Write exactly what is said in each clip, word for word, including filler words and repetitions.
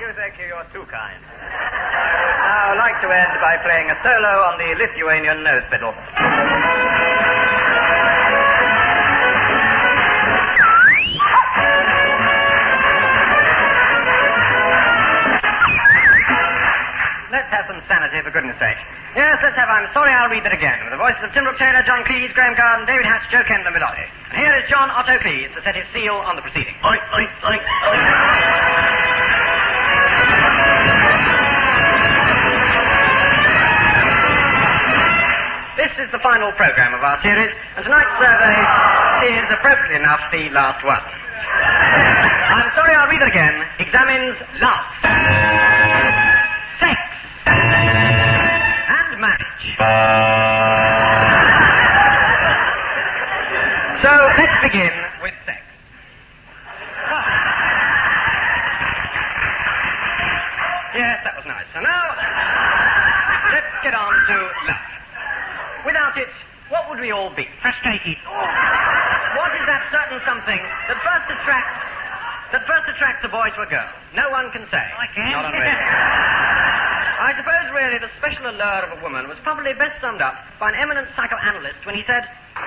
you, thank you. You're too kind. I would now like to end by playing a solo on the Lithuanian nose fiddle. Let's have some sanity, for goodness sake. Yes, let's have I'm Sorry I'll Read That Again, with the voices of Tim Brooke Taylor, John Cleese, Graham Garden, David Hatch, Joe Kent and Bilotti. And here is John Otto Cleese to set his seal on the proceedings. Oi, oi, oi, oi. This is the final program of our series, and tonight's survey is, appropriately enough, the last one. I'm Sorry I'll Read That Again examines love, sex, and marriage. So let's begin with sex. Yes, that was nice. So now, let's get on to love. Without it, what would we all be? Frustrated. What is that certain something that first attracts that first attracts a boy to a girl? No one can say. I can. Not on radio. I suppose, really, the special allure of a woman was probably best summed up by an eminent psychoanalyst when he said,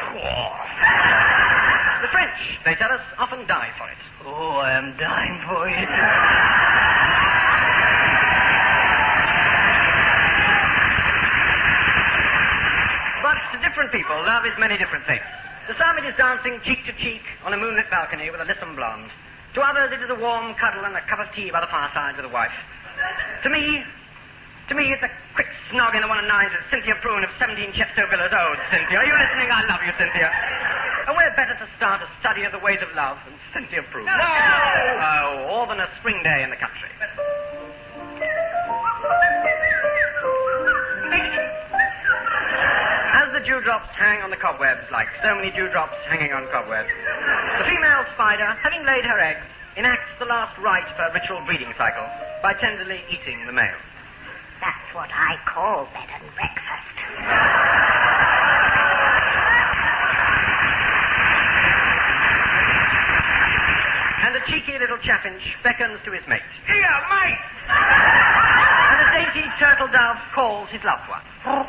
the French, they tell us, often die for it. Oh, I am dying for it. But to different people, love is many different things. To some it is dancing cheek to cheek on a moonlit balcony with a lissom blonde. To others it is a warm cuddle and a cup of tea by the fireside with a wife. To me, to me it's a quick snog in the one and nines with Cynthia Prune of seventeen Chepstow Villas. Oh, Cynthia, are you listening? I love you, Cynthia. And we're better to start a study of the ways of love than Cynthia Prune. No! Oh, or than a spring day in the country. As the dewdrops hang on the cobwebs, like so many dewdrops hanging on cobwebs, the female spider, having laid her eggs, enacts the last rite of her ritual breeding cycle by tenderly eating the male. That's what I call bed and breakfast. And the cheeky little chaffinch beckons to his mate. Here, mate! And the dainty turtle dove calls his loved one.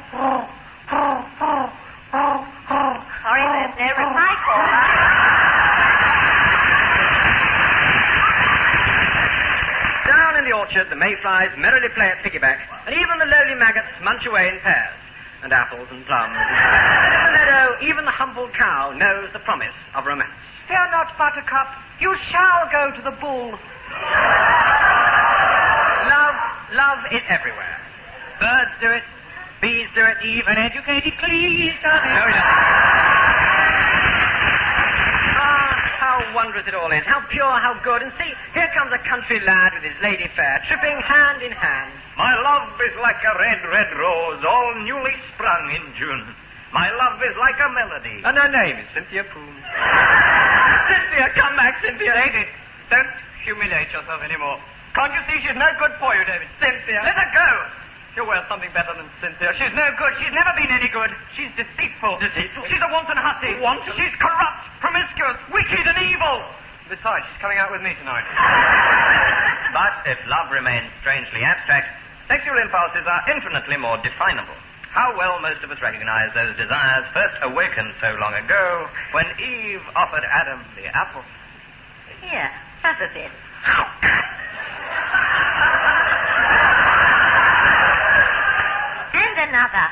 Sorry, there's no reply call. Down in the orchard, the mayflies merrily play at piggyback, and even the lowly maggots munch away in pears, and apples and plums. And in the meadow, even the humble cow knows the promise of romance. Fear not, Buttercup. You shall go to the bull. Love, love is everywhere. Birds do it, bees do it, Even educated Cleese does it. No, it doesn't. Ah, how wondrous it all is, how pure, how good. And see, here comes a country lad with his lady fair, tripping hand in hand. My love is like a red, red rose, all newly sprung in June. My love is like a melody. And her name is Cynthia Prune. Cynthia, come back, Cynthia. David, don't humiliate yourself anymore. Can't you see she's no good for you, David? Cynthia. Let her go. You're worth something better than Cynthia. She's no good. She's never been any good. She's deceitful. Deceitful? She's a wanton hussy. Wanton? She's corrupt, promiscuous, wicked and evil. Besides, she's coming out with me tonight. But if love remains strangely abstract, sexual impulses are infinitely more definable. How well most of us recognize those desires first awakened so long ago when Eve offered Adam the apple. Here, have a bit. And another.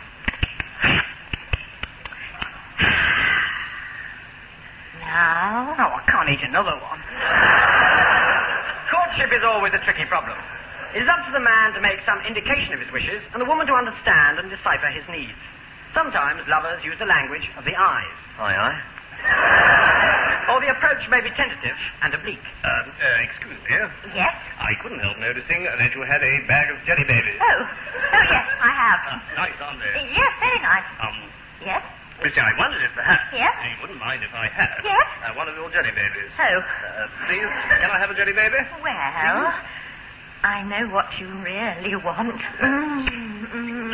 Now. Oh, I can't eat another one. Courtship is always a tricky problem. It is up to the man to make some indication of his wishes and the woman to understand and decipher his needs. Sometimes lovers use the language of the eyes. Aye, aye. Or the approach may be tentative and oblique. Um, uh, excuse me. Yes? I couldn't help noticing that you had a bag of jelly babies. Oh. Oh, yes, I have. Ah, nice, aren't they? Yes, very nice. Um, Yes? Christy, I wondered if perhaps Yes? you wouldn't mind if I had Yes? uh, one of your jelly babies. Oh. Uh, please, can I have a jelly baby? Well, I know what you really want. Mm, mm, mm,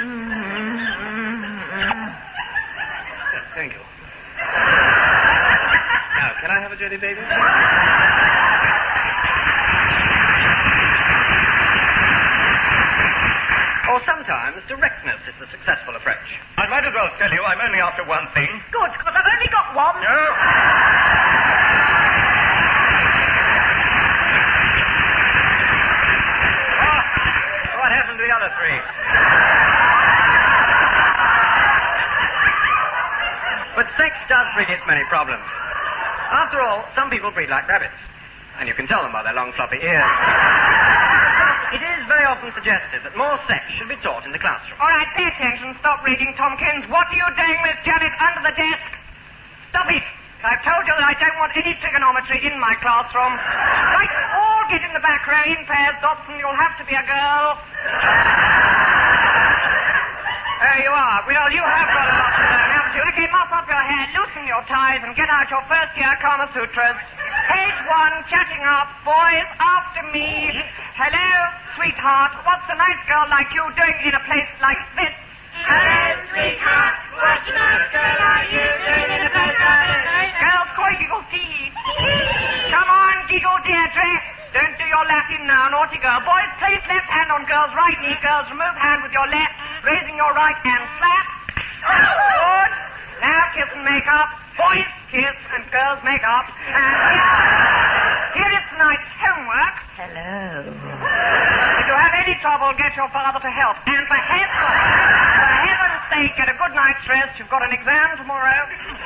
mm. Thank you. Now, can I have a jelly baby? sometimes directness is the successful approach. I might as well tell you I'm only after one thing. Good, because I've only got one. No. Oh, what happened to the other three? But sex does bring its many problems. After all, some people breed like rabbits. And you can tell them by their long floppy ears. It is very often suggested that more sex should be taught in the classroom. All right, pay attention. Stop reading, Tompkins. What are you doing, Miss Janet, under the desk? Stop it. I've told you that I don't want any trigonometry in my classroom. Right, all get in the back row in pairs. Dobson, you'll have to be a girl. There you are. Well, you have got a lot to learn, haven't you? Okay, mop up your hair, loosen your ties, and get out your first year Kama Sutras. Page one, chatting up. Boys, after me. Hello, sweetheart. What's a nice girl like you doing in a place like this? Hello, sweetheart. What's a nice girl like you doing in a place like this? Girls, koi giggle see. Come on, giggle Deirdre. Don't do your Latin now, naughty girl. Boys, place left hand on girl's right knee. Girls, remove hand with your left, raising your right hand. Slap. Good. Now kiss and make up. Boys, kiss, and girls make up. And here, here is tonight's homework. Hello. If you have any trouble, get your father to help. And for heaven's, for heaven's sake, get a good night's rest. You've got an exam tomorrow.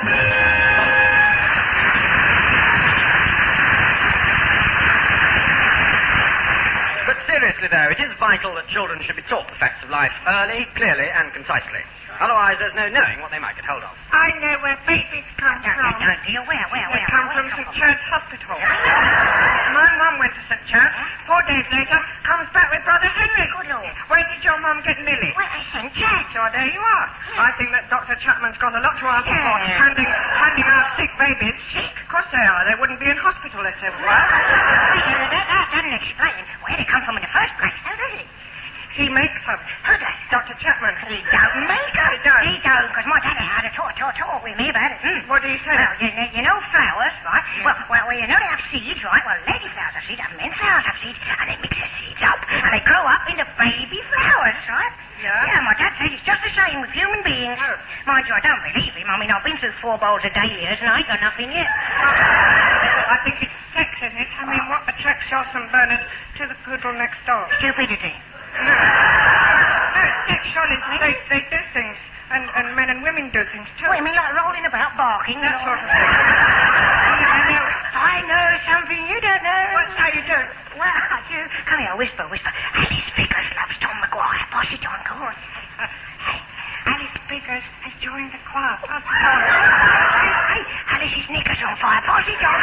But seriously, though, it is vital that children should be taught the facts of life early, clearly, and concisely. Otherwise, there's no knowing what they might get hold of. I know where babies come No, no, from. no, dear. Where, where, They where? come where, from where Saint come Church Hospital. My mum went to Saint Church. Four days later, comes back with Brother Henry. Good Lord. Where did your mum get Lily? Where, Saint Church? Sure, there you are. I think that Doctor Chapman's got a lot to answer for. Yeah. Handing, handing out sick babies. Sick? Of course they are. They wouldn't be in hospital if they were. That, that, that doesn't explain where they come from in the first place, now does it? He makes them. Who does? Doctor Chapman. He don't make them. He does. He don't, because my daddy had a talk, talk, talk with me about it. Mm. What do you say? Well, you, you know flowers, right? Well, well, well, you know they have seeds, right? Well, lady flowers have seeds, and men flowers have seeds, and they mix their seeds up, and they grow up into baby flowers, right? Yeah? Yeah, my dad says it's just the same with human beings. Oh. Mind you, I don't believe him. I mean, I've been through four bowls of dahlias, and I ain't got nothing yet. I think it's sex, isn't it? I mean, what attracts your Saint Bernard to the poodle next door? Stupidity. No. No, sexual is they, they do things. And, and men and women do things too. Oh, you mean like rolling about, barking, That and sort all? of thing. I know. I know something you don't know. What's how you do it? Well, I do. Come here, whisper, whisper. Alice Vickers loves Tom Maguire. Pass it on, go on. Hey, Alice Biggers has joined the choir. Pass it on. hey, Alice's knickers on fire. Pass it on.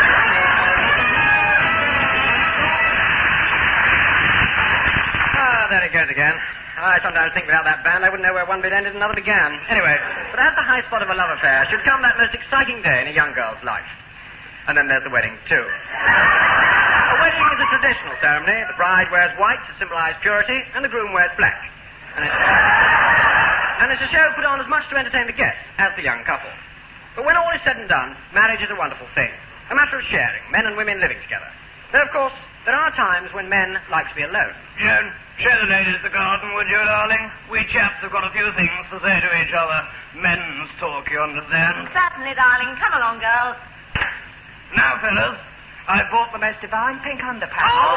Ah, there it goes again. I sometimes think without that band, I wouldn't know where one bit ended and another began. Anyway, but as the high spot of a love affair should come that most exciting day in a young girl's life. And then there's the wedding, too. A wedding is a traditional ceremony. The bride wears white to symbolize purity, and the groom wears black. And it's, and it's a show put on as much to entertain the guests as the young couple. But when all is said and done, marriage is a wonderful thing. A matter of sharing, men and women living together. Though, of course, there are times when men like to be alone. Joan, show the ladies the garden, would you, darling? We chaps have got a few things to say to each other. Men's talk, you understand? Certainly, darling. Come along, girls. Now, fellas, I bought The most divine pink underpants.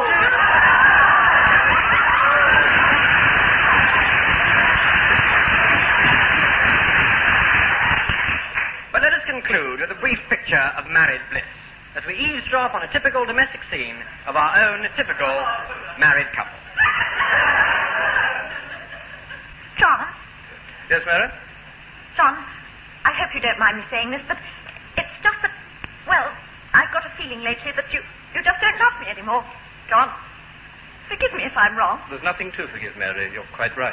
But let us conclude with a brief picture of married bliss, as we eavesdrop on a typical domestic scene of our own typical married couple. John, Yes, Mary? John, I hope you don't mind me saying this, but it's just that, well, I've got a feeling lately that you, you just don't love me anymore. John, forgive me if I'm wrong. There's nothing to forgive, Mary. You're quite right.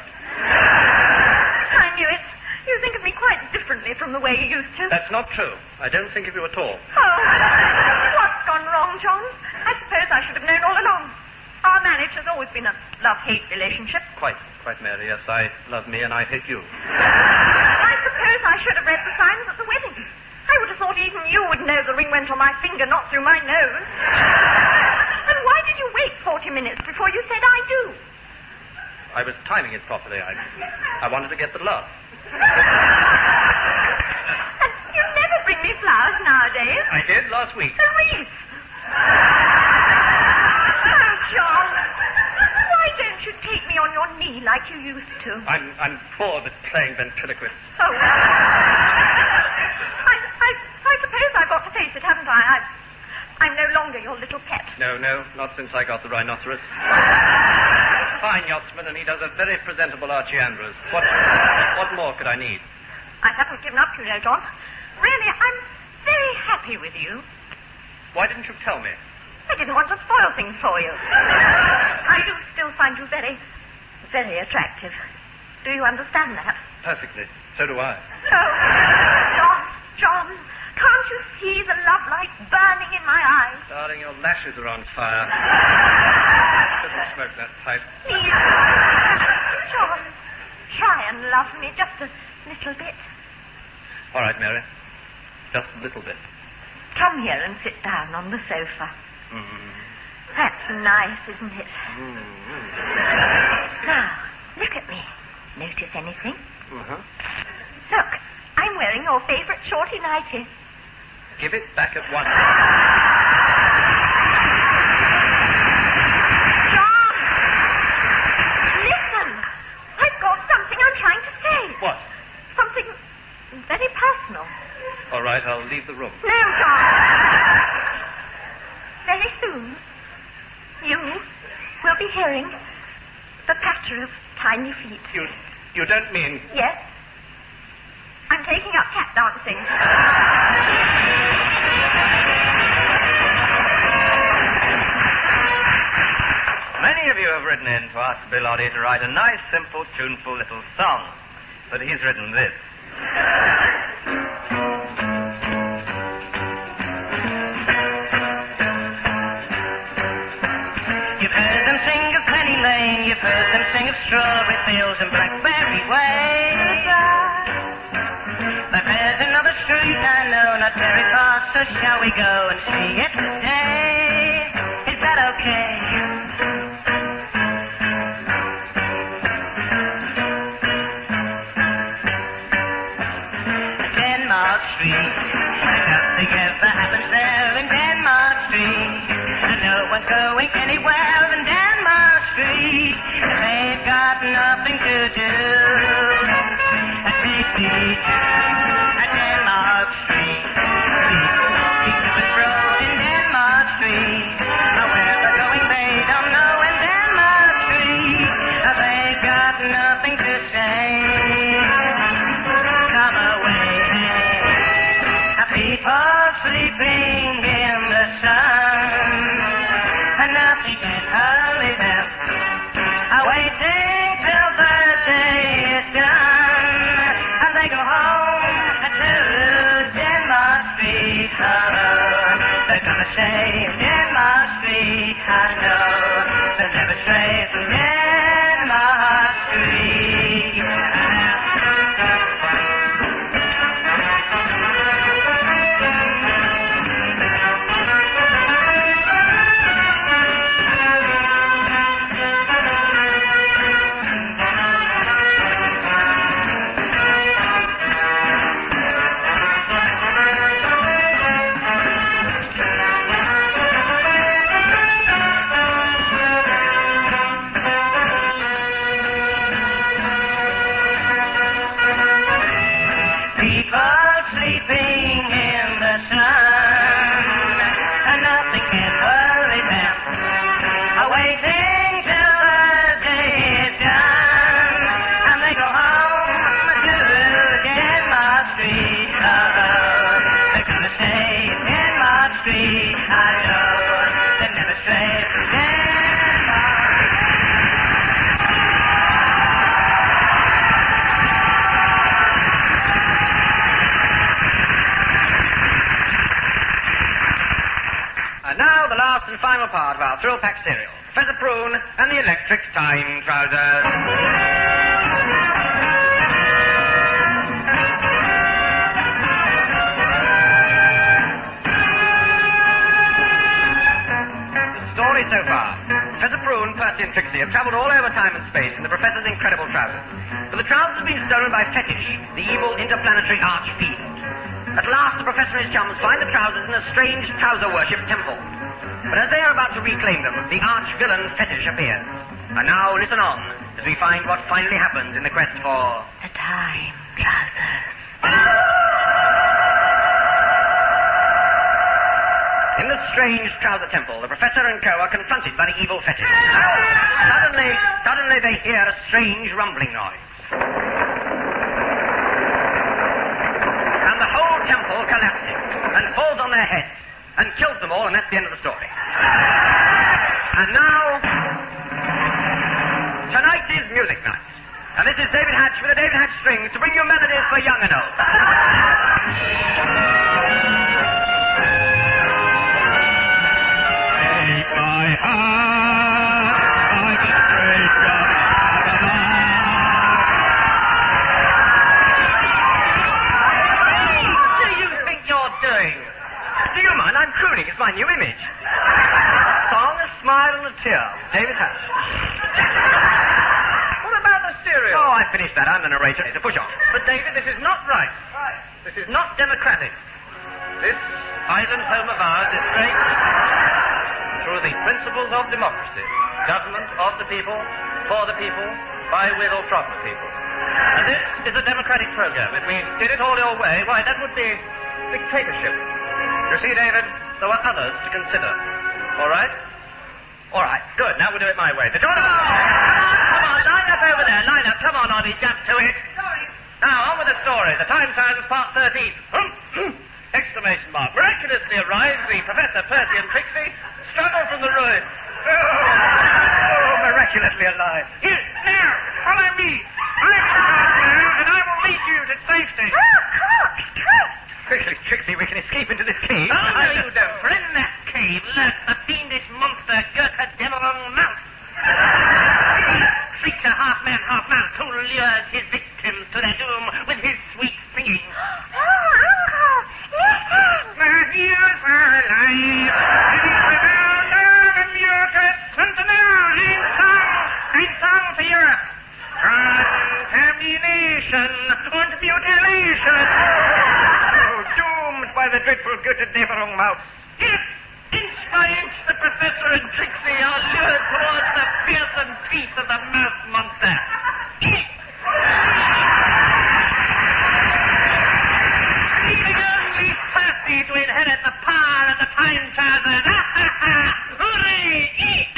I knew it. You think of me quite differently from the way you used to. That's not true. I don't think of you at all. Oh, what's gone wrong, John? I suppose I should have known all along. Our marriage has always been a love-hate relationship. Quite, quite, Mary. Yes, I love me and I hate you. I suppose I should have read the signs at the wedding. I would have thought even you would know the ring went on my finger, not through my nose. And why did you wait forty minutes before you said I do? I was timing it properly. I, I wanted to get the love. And you never bring me flowers nowadays. I did last week. A wreath. Oh, John. Why don't you take me on your knee like you used to? I'm I'm bored at playing ventriloquist. Oh. I, I, I suppose I've got to face it, haven't I? I? I'm no longer your little pet. No, no, not since I got the rhinoceros. Fine yachtsman, and he does a very presentable Archie Andrews. What, what more could I need? I haven't given up, you know, John. Really, I'm very happy with you. Why didn't you tell me? I didn't want to spoil things for you. I do still find you very, very attractive. Do you understand that? Perfectly. So do I. Oh, John, John, can't you see the love light burning in my eyes? Darling, your lashes are on fire. Shouldn't smoke that pipe. Please, John, try and love me just a little bit. All right, Mary. Just a little bit. Come here and sit down on the sofa. Mm. That's nice, isn't it? Mm. Now, look at me. Notice anything? Uh-huh. Look, I'm wearing your favourite shorty nightie. Give it back at once. John! Listen! I've got something I'm trying to say. What? Something very personal. All right, I'll leave the room. No, John. Very soon, you will be hearing the patter of tiny feet. You, you don't mean... Yes. I'm taking up tap dancing. Many of you have written in to ask Bill Oddie to write a nice, simple, tuneful little song. But he's written this. You've heard them sing of Penny Lane, you've heard them sing of strawberry fields and blackberry way. But there's another street I know, not very far, so shall we go and see it today? Is that okay? Denmark Street, nothing ever happens there in Denmark Street. And no one's going anywhere than Denmark Street. They've got nothing to do. And take me at Denmark Street. Keep the road in Denmark Street. Where they're going they don't know in Denmark Street. They've got nothing to say. Come away, people sleeping in the sun. And nothing can hurry them, waiting till the day is done. And they go home to Denmark Street. Oh, they're gonna say Denmark Street. I know they'll never stray from Denmark Street. And final part of our Thrill Pack serial, Professor Prune and the Electric Time Trousers. The story story so far. Professor Prune, Percy, and Trixie have travelled all over time and space in the Professor's incredible trousers. But the trousers have been stolen by Fetish, the evil interplanetary archfiend. At last, the Professor and his chums find the trousers in a strange trouser worship temple. But as they are about to reclaim them, the arch-villain Fetish appears. And now, listen on, as we find what finally happens in the quest for... The time trousers. In the strange trouser temple, the Professor and co are confronted by the evil Fetish. Suddenly, suddenly they hear a strange rumbling noise. And the whole temple collapses and falls on their heads and kills them all, and that's the end of the story. And now, tonight is music night. And this is David Hatch with the David Hatch Strings to bring you melodies for young and old. My heart, I'm a stranger. What do you think you're doing? Do you mind? I'm crooning. It's my new image. Song, a smile, and a tear. David Hatch. What about the cereal? Oh, I finished that. I'm the narrator. To push on. But, David, this is not right. This is not democratic. This island home of ours is great through the principles of democracy. Government of the people, for the people, by, with, or from the people. And this is a democratic program. If we did it all your way, why, that would be dictatorship. You see, David, there were others to consider. All right? All right. Good. Now we'll do it my way. The door. Come on, come on. Line up over there. Line up. Come on, Oddie. Jump to it. Sorry. Now, on with the story. The time sign is part thirteen. Exclamation mark. Miraculously arrives the Professor, Percy, and Trixie struggle from the ruins. Oh, oh miraculously alive. Here, now, follow me. I'm the now, and I will lead you to safety. Oh, cook, cook. Quickly, Trixie, we can escape into this cave. Oh, no, you don't. For in that cave lurks the fiendish monster Gurkha Devilong Mouse. Creature half man, half mouse, who lures his victims to their doom with his sweet singing. Oh, Uncle, listen. My heels are alive. And it's without love and mucus. And now, I'm song. I'm song for Europe. Contamination and mutilation. Oh, doomed by the dreadful Gurkha Devilong Mouse. If, inch by inch, the Professor and Trixie are lured towards the fearsome teeth of the mouse monster. Leaving only Percy to inherit the power of the time trousers. Hooray!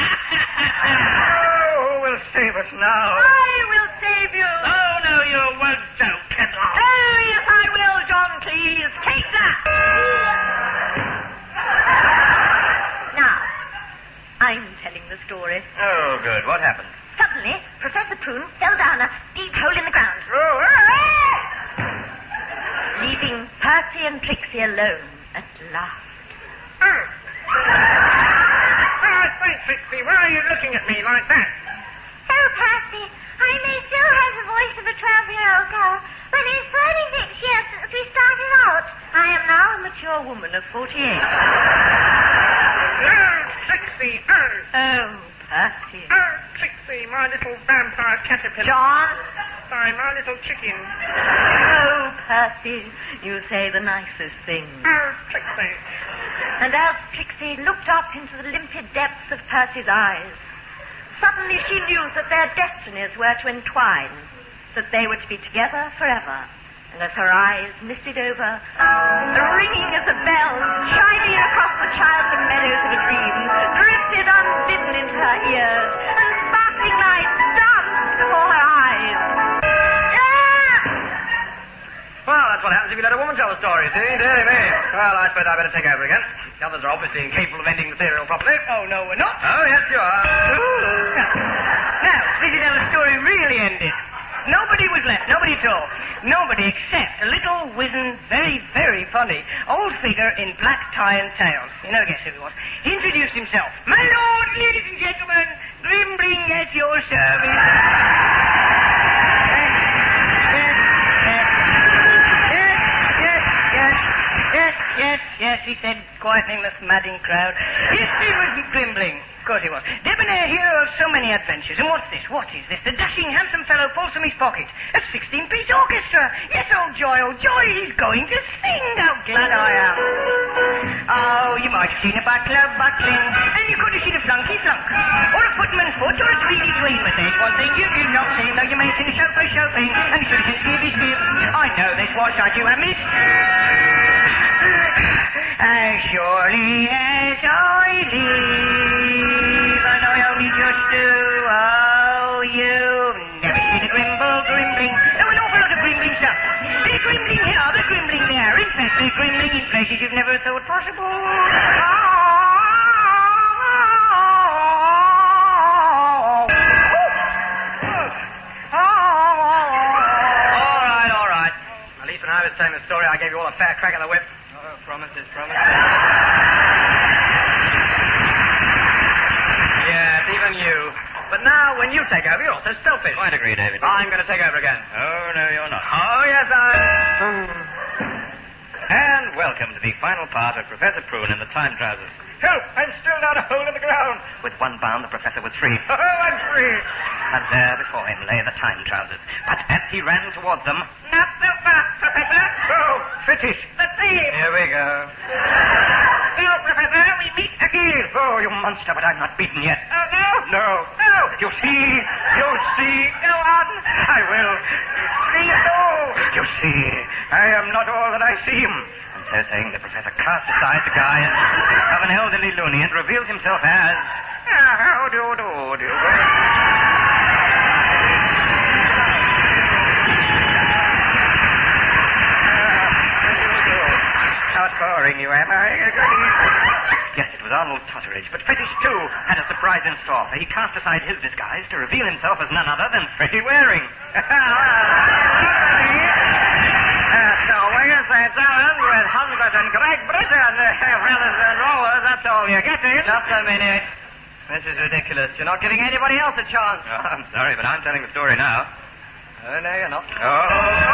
Oh, who will save us now? I will save you. Oh, no, you won't, Joe Kendall. Oh, yes, I will, John Cleese. Take that. Now, I'm telling the story. Oh, good. What happened? Suddenly, Professor Prune fell down a deep hole in the ground. Leaving Percy and Trixie alone at last. Oh. Oh, say, Trixie, why are you looking at me like that? Oh, Percy, I may still have the voice of a twelve-year-old girl, but it's thirty-six years since we started out. I am now a mature woman of forty-eight. Oh, Trixie, oh. Oh, Percy. Oh, Trixie, my little vampire caterpillar. John. Sorry, my little chicken. Oh, Percy, you say the nicest things. Oh, Trixie. And as Trixie looked up into the limpid depths of Percy's eyes, suddenly she knew that their destinies were to entwine, that they were to be together forever. And as her eyes misted over, the ringing of the bells shining across the childs and meadows of a dream drifted unbidden into her ears, and sparkling lights danced before her eyes. Well, that's what happens if you let a woman tell a story, see? Dear me. Well, I suppose I better take over again. The others are obviously incapable of ending the serial properly. Oh, no, we're not. Oh, yes, you are. Now, this is how the story really ended. Nobody was left, nobody at all. Nobody except a little, wizened, very, very funny old figure in black tie and tails. You know, guess who he was. He introduced himself. My lord, ladies and gentlemen, Grimbling at your service. Yes, yes, yes, yes, yes, yes, yes. yes, he said, quietening the madding crowd. History was Grimbling. Of course he was. Debonair hero of so many adventures. And what's this? What is this? The dashing, handsome fellow pulls from his pocket a sixteen-piece orchestra. Yes, oh joy, oh joy, he's going to sing. How glad I am. Oh, you might have seen a butler buckling, and you could have seen a flunky flunk, or a footman's foot, or a tweedy tween. But there's one thing you do not see, though you may sing a chauffeur chauffeuring, and should have skibby skib. I know this was what you have missed. As surely as I live, and I only just do, oh, you've never seen a grimble grimbling. There were an awful lot of grimbling stuff. They're grimbling here, they're grimbling there. In fact, they're grimbling in places you've never thought possible. All right, all right. At least when I was telling the story, I gave you all a fair crack of the whip. Oh, promises, promises. Yes, even you. But now, when you take over, you're also selfish. Quite agree, David. I'm going to take over again. Oh, no, you're not. Oh, yes, I... And welcome to the final part of Professor Prune in the Time Trousers. Help! I'm still down a hole in the ground. With one bound, the professor was free. Oh, I'm free. And there before him lay the Time Trousers. But as he ran towards them... Not so fast, Professor. Oh, British. The thief. Here we go. Now, Professor, we meet again. Oh, you monster, but I'm not beaten yet. Oh, no? No. No. You see? You see? Go on. I will. Please do. You see, I am not all that I seem. And so saying, the professor cast aside the guise of an elderly loony and revealed himself as... Ah, how do you do, do you? Not boring you, am I? Yes, it was Arnold Totteridge, but Fetish, too, had a surprise in store, for he cast aside his disguise to reveal himself as none other than Freddie Waring. Uh, so we're Switzerland with Hunslet and Great Britain, uh, brothers and rollers, that's all you're getting. Just a minute. This is ridiculous. You're not giving anybody else a chance. Oh, I'm sorry, but I'm telling the story now. Oh, no, you're not. Oh.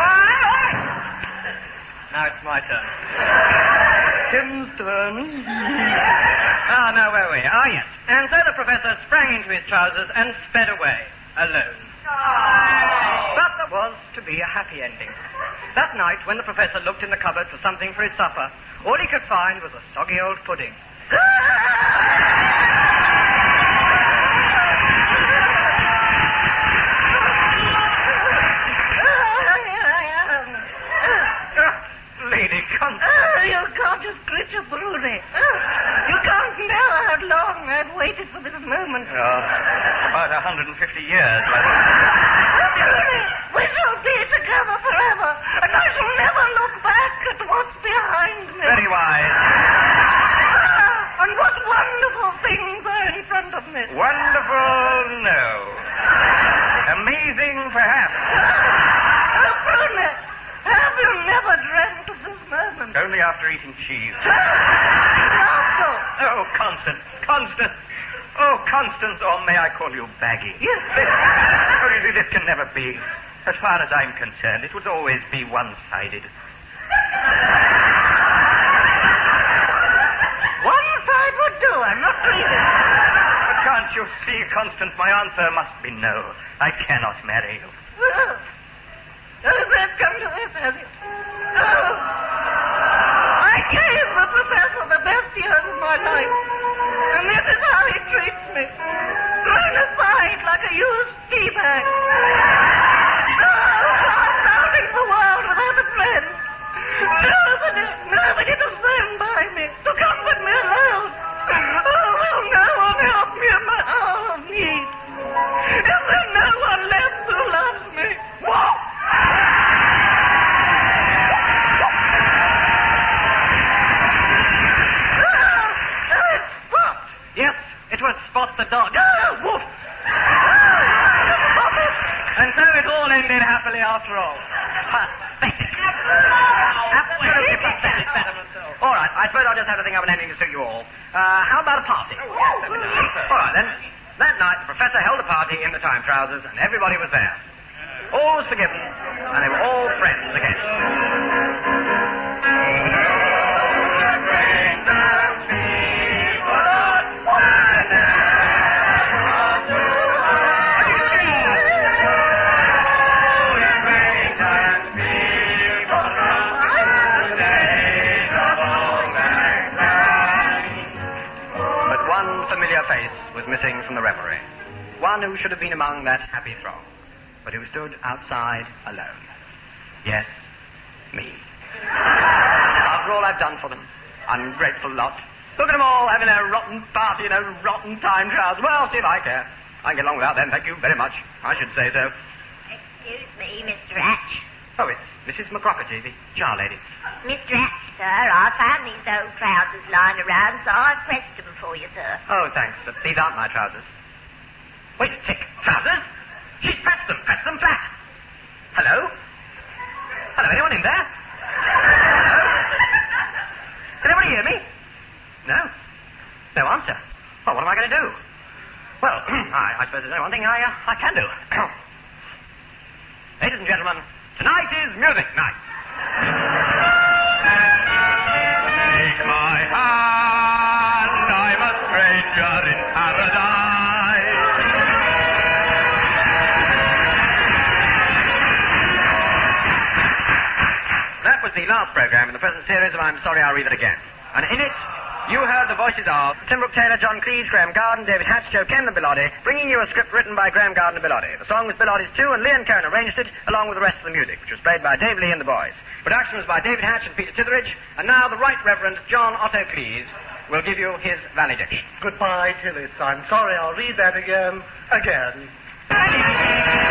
Now it's my turn. Tim's turn. Ah, now where were we? Ah, yes. And so the professor sprang into his trousers and sped away, alone. But there was to be a happy ending. That night, when the professor looked in the cupboard for something for his supper, all he could find was a soggy old pudding. Lady Constance. Oh, you gorgeous creature, Bruni. Oh, you can't know how long I've waited for this moment. Oh, about one hundred fifty years. Oh, Bruni, we shall be together forever, and I shall never look back at what's behind me. Very wise. Ah, and what wonderful things are in front of me. Wonderful, no. Amazing, perhaps. Oh, Bruni, have you never dreamt of this moment? Only after eating cheese. Laughter. Oh, Constance, Constance. Oh, Constance, or may I call you Baggy? Yes. This, oh, really, this can never be. As far as I'm concerned, it would always be one-sided. One side would do. I'm not pleased. But can't you see, Constance, my answer must be no. I cannot marry you. Oh, oh they've come to this, has it? Oh, I gave the professor the best years of my life, and this is how he treats me. Thrown aside like a used tea bag. Oh, cast out into the world without a friend. Nobody, nobody to stand by me, to comfort me alone. Oh, will no one help me in my hour of need? Is there no one left who loves me? Whoa! Yes, it was Spot the dog. Oh, woof! And so it all ended happily after all. Pathetic. Absolutely pathetic. All right, I suppose I'll just have to think of an ending to suit you all. Uh, how about a party? All right, then. That night, the professor held a party in the Time Trousers, and everybody was there. All was forgiven, and they were all friends again. face was missing from the revelry. One who should have been among that happy throng, but who stood outside alone. Yes, me. After all I've done for them, ungrateful lot. Look at them all having a rotten party and a rotten time trials. Well, see if I care. I can get along without them, thank you very much. I should say so. Excuse me, Mister Hatch. Oh, it's Missus McCrockerty, the jar lady. Mister Hatch, sir, I found these old trousers lying around, so I pressed them for you, sir. Oh, thanks, but these aren't my trousers. Wait a tick. Trousers? She's pressed them, pressed them flat. Hello? Hello, anyone in there? Hello? Can anybody hear me? No. No answer. Well, what am I going to do? Well, I, I suppose there's only one thing I, uh, I can do. Ladies and gentlemen, tonight is music night. Take my hand, I'm a stranger in paradise. That was the last program in the present series of I'm Sorry I'll Read It Again. And in it, you heard the voices of Tim Brooke Taylor, John Cleese, Graham Garden, David Hatch, Joe Ken and Bilotti, bringing you a script written by Graham Garden and Bilotti. The song was Bilotti's too, and Leon Cohen arranged it, along with the rest of the music, which was played by Dave Lee and the boys. Production was by David Hatch and Peter Titheridge, and now the Right Reverend John Otto Cleese will give you his valediction. Goodbye, Tillis. I'm sorry I'll read that again. Again.